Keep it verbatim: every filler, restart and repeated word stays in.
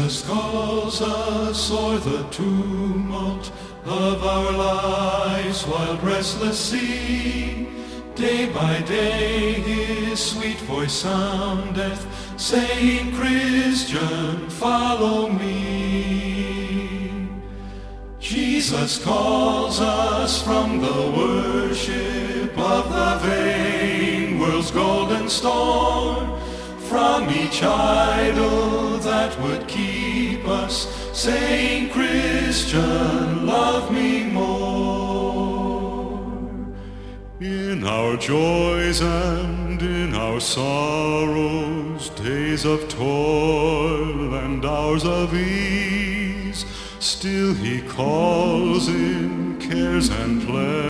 Jesus calls us o'er the tumult of our lives, while restless sea, day by day his sweet voice soundeth, saying, Christian, follow me. Jesus calls us from the worship of the vain world's golden store, from each idol that would keep us, saying, Christian, love me more. In our joys and in our sorrows, days of toil and hours of ease, still he calls in cares and pleasures.